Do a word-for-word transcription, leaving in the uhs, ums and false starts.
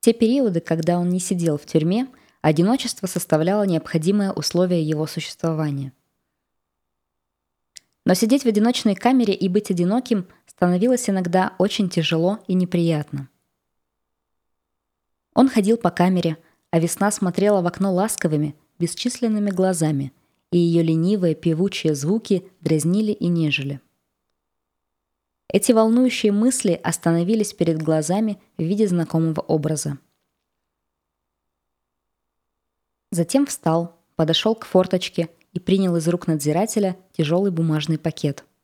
те периоды, когда он не сидел в тюрьме, одиночество составляло необходимое условие его существования. Но сидеть в одиночной камере и быть одиноким становилось иногда очень тяжело и неприятно. Он ходил по камере, а весна смотрела в окно ласковыми, бесчисленными глазами, и ее ленивые певучие звуки дразнили и нежели. Эти волнующие мысли остановились перед глазами в виде знакомого образа. Затем встал, подошел к форточке и принял из рук надзирателя тяжелый бумажный пакет.